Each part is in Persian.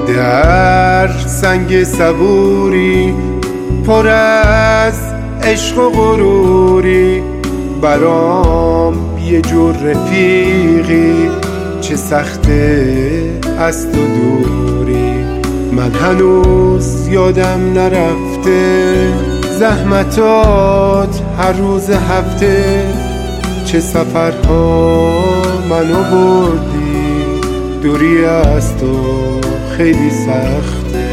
در سنگ صبوری پر از عشق و غروری، برام یه جور رفیقی چه سخته از تو دوری. من هنوز یادم نرفته زحمتات هر روز هفته، چه سفرها منو بردی، دوری از تو خیلی سخته.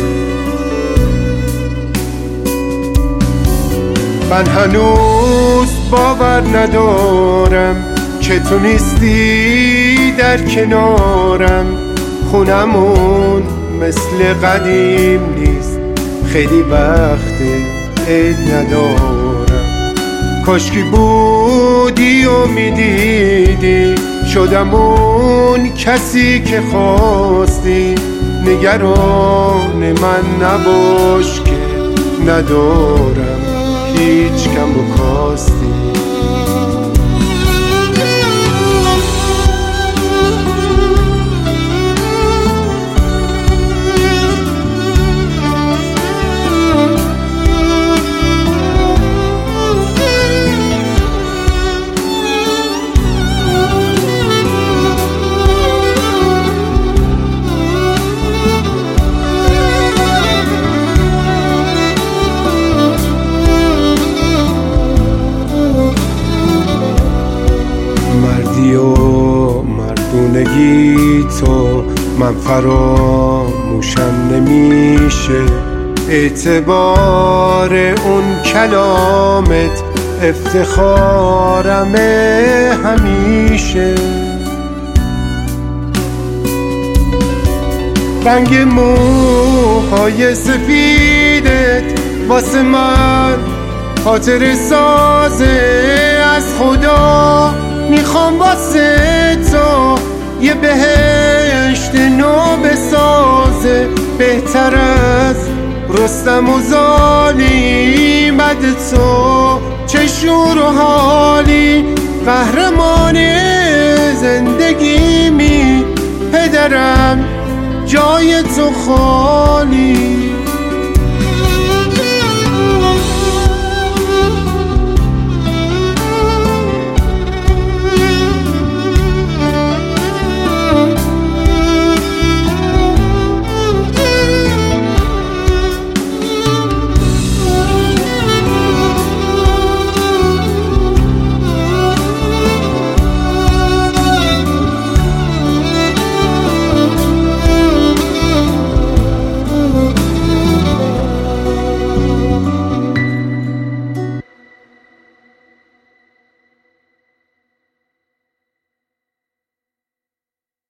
من هنوز باور ندارم که تو نیستی در کنارم، خونمون مثل قدیم نیست، خیلی وقته عید ندارم. کاشکی بودی و میدیدی شدم اون کسی که خواستی، نگران من نباش که ندارم هیچ کم و کاستی. مردی و مردونگی تو من فراموشم نمیشه، اعتبار اون کلامت افتخارمه همیشه. رنگ موهای سفیدت واسه من خاطر سازه، از خدا میخوام واسه تو یه بهشت نو بسازه، بهتر از رستم و زالی مد تو چه شور و حالی، قهرمان زندگیمی پدرم جای تو خالی.